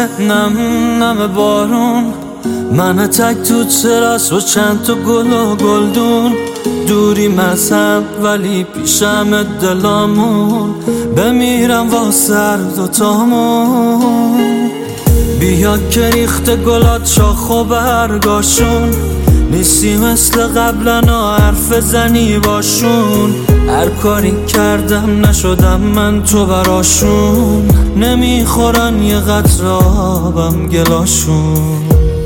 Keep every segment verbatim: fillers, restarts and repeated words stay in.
نم نم بارون، من تک تو تراس و چند تا گل و گلدون. دوری مذهب ولی پیشم دلامون، بمیرم واسه دوتامون. بیا که ریخت گلات شاخ و برگاشون، نیستی مثل قبلنا حرف زنی باشون. هر کاری کردم نشدم من تو براشون، نمیخورن یه قطره آبم گلاشون.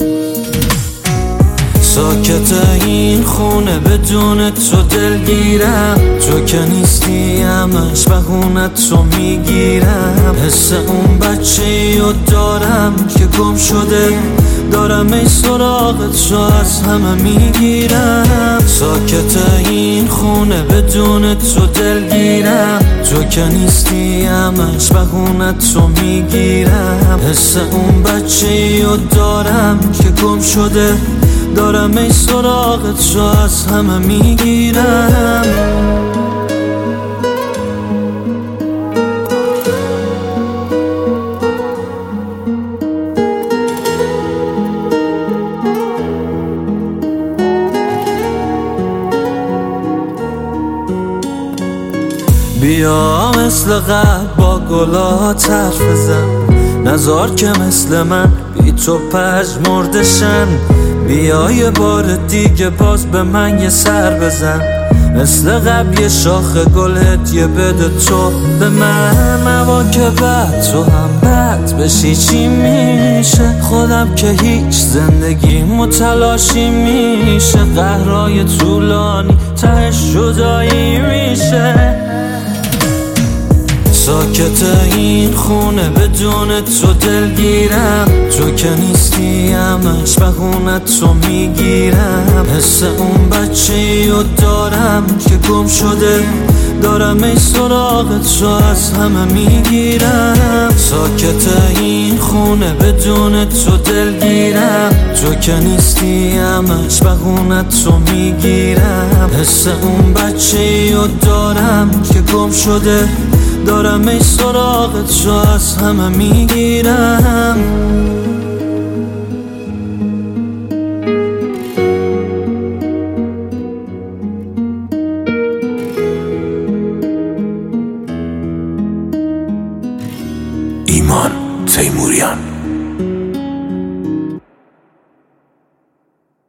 ساکت این خونه بدون تو دلگیرم، تو که نیستی همش بهونت تو میگیرم. حس اون بچه‌ای رو دارم که گم شده، دارم ای سراغت رو از همه میگیرم. ساکت این خونه بدون تو دلگیرم، تو که نیستی همش بهونت تو میگیرم. حس اون بچه‌ای رو دارم که گم شده، دارم ای سراغت رو از همه میگیرم. بیا مثل قبل با گلات حرف بزن، نزار که مثل من بی تو پژمردشن. بیا یه بار دیگه باز به من یه سر بزن، مثل قبل یه شاخ گل هدیه بده تو به من. هوا که بعد تو هم بد بشی چی میشه؟ خودم که هیچ زندگی متلاشی میشه. قهرهای طولانی تهش جدایی میشه. ساکت این خونه بدون تو دلگیرم، تو که نیستی همش بهونت تو میگیرم. حس اون بچه‌ای رو دارم که گم شده، دارم ای سراغت رو از همه میگیرم. ساکت این خونه بدون تو دلگیرم، تو که نیستی همش بهونت تو میگیرم. حس اون بچه‌ای رو دارم که گم شده، دارم ای سراغت رو از همه میگیرم.